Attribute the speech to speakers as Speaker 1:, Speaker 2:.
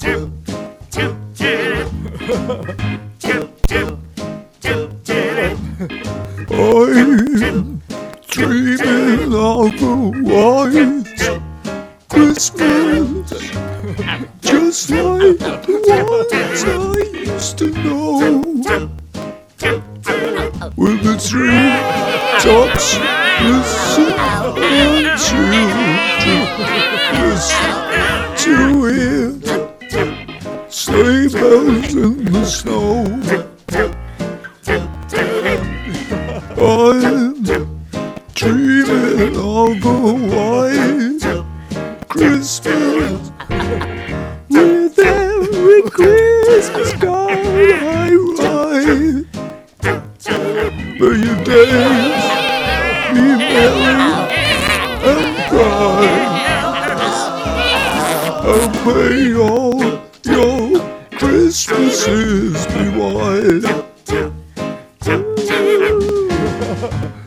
Speaker 1: I'm dreaming of a white Christmas, just like the ones I used to know, with the tree tops listen and children listen to hear sleigh bells in the snow. I'm dreaming of a white Christmas, with every Christmas card I write. May your days be merry and bright, and may all your Christmases be white.